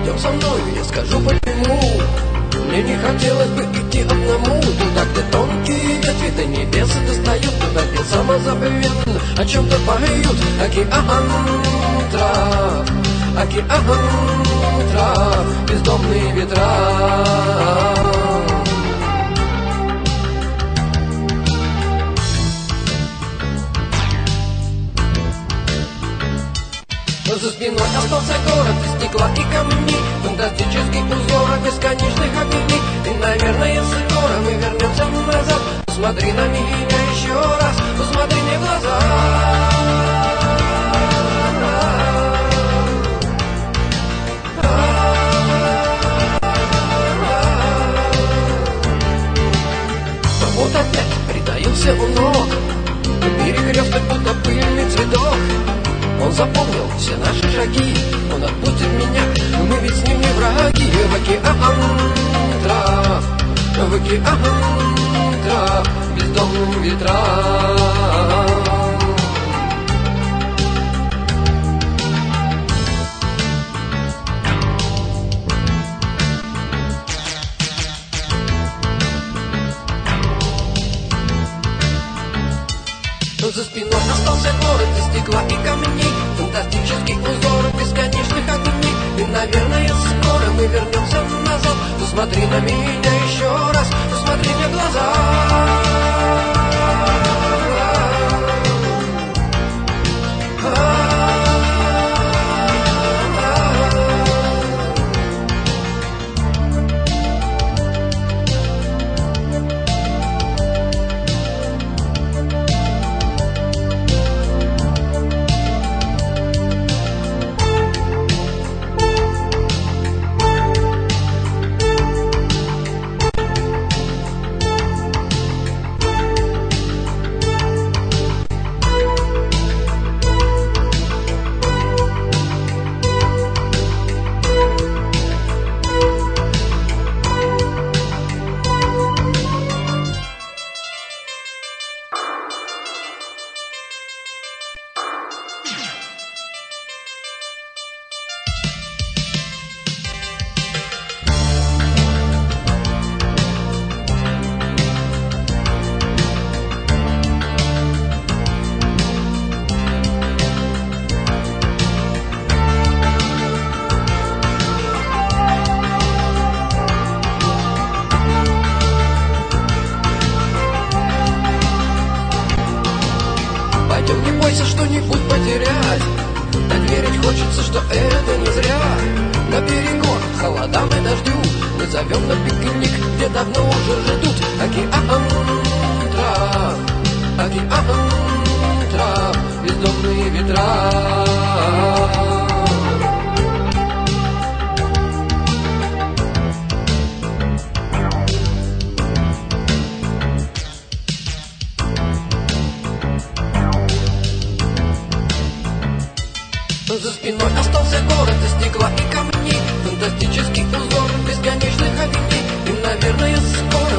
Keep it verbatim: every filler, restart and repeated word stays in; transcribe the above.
пойдем со мною, я скажу почему. Мне не хотелось бы идти одному туда, где тонкие ветви до небес достают, туда, где самозабвенно о чем-то поют. Океан трав, океан трав, бездомные ветра. За спиной остался город из стекла и камней, фантастический узор бесконечных огней. И, наверное, скоро мы вернемся назад. Посмотри на меня еще раз, посмотри мне в глаза. Вот опять притаился у ног, перекресток будто пыльный цветок. Он запомнил все наши шаги, он отпустит меня, мы ведь с ним не враги. В океан трав, в океан трав, бездомным ветрам. За спиной остался город из стекла и камней, фантастический узор бесконечных огней. И, наверное, скоро мы вернемся назад. Посмотри на меня еще раз, посмотри мне в глаза. Не бойся что-нибудь потерять, так верить хочется, что это не зря. На перекор холодам и дождю мы зовем на пикник, где давно уже ждут. Океан трав, океан трав, бездомные ветра. За спиной остался город из стекла и камней, фантастический узор бесконечных огней. И, наверное, скоро